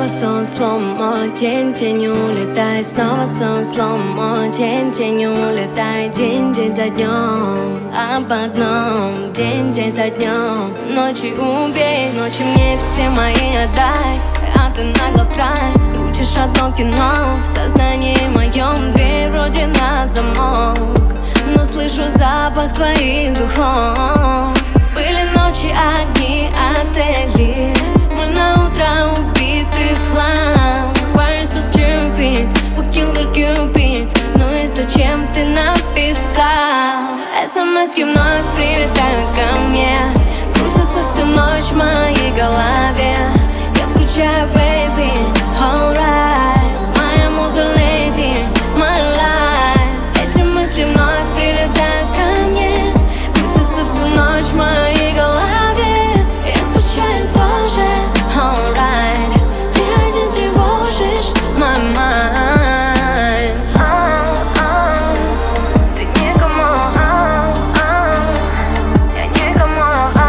Снова сон сломо, тень тенью улетай. Снова сон сломо, тень тенью улетай. День за днем, об одном. День за днем. Ночи убей, ночи мне все мои отдай. А ты нагло край, крутишь одно кино. В сознании моем дверь вроде на замок, но слышу запах твоих духов. Были ночи одни отели, мы на утро убиты в хлам. Why you so stupid? We killed the Cupid. Ну и зачем ты написал? СМС-ки вновь прилетают ко мне, крутятся всю ночь в моей голове. Я скучаю, baby, alright. Моя муза lady, my life. Эти мысли вновь прилетают ко мне, крутятся всю ночь в моей голове. Я скучаю тоже, alright. Ты один тревожишь my mind. Ты никому, я никому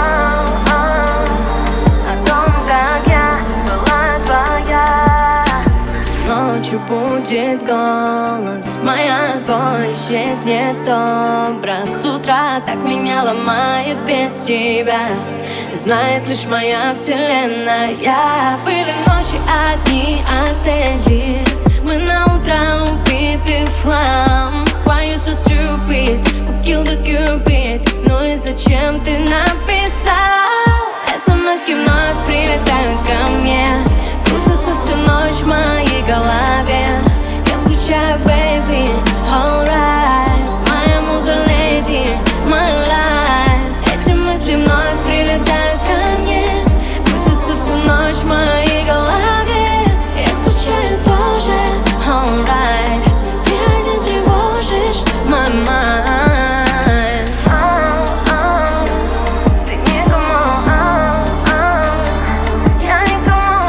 о том, как я была твоя. Ночью будет голос, моя боль исчезнет образ. С утра так меня ломает без тебя, знает лишь моя вселенная. Были ночи одни отели, мы на утро убиты в хлам. Why you so stupid? We killed the Cupid. Ну и зачем ты написал? СМС-ки вновь прилетают ко мне, крутятся всю ночь в моей голове. Я скучаю, baby, alright. Моя муза lady, my life. Эти мысли вновь прилетают ко мне, крутятся всю ночь в моей голове. Я скучаю тоже, alright. Ты один тревожишь my mind. Ты никому, я никому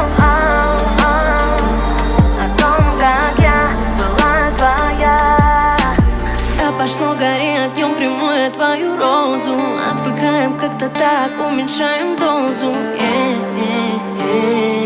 о том, как я была твоя. Да пошло гори, отнем прямую твою розу. Отвыкаем как-то так, уменьшаем дозу.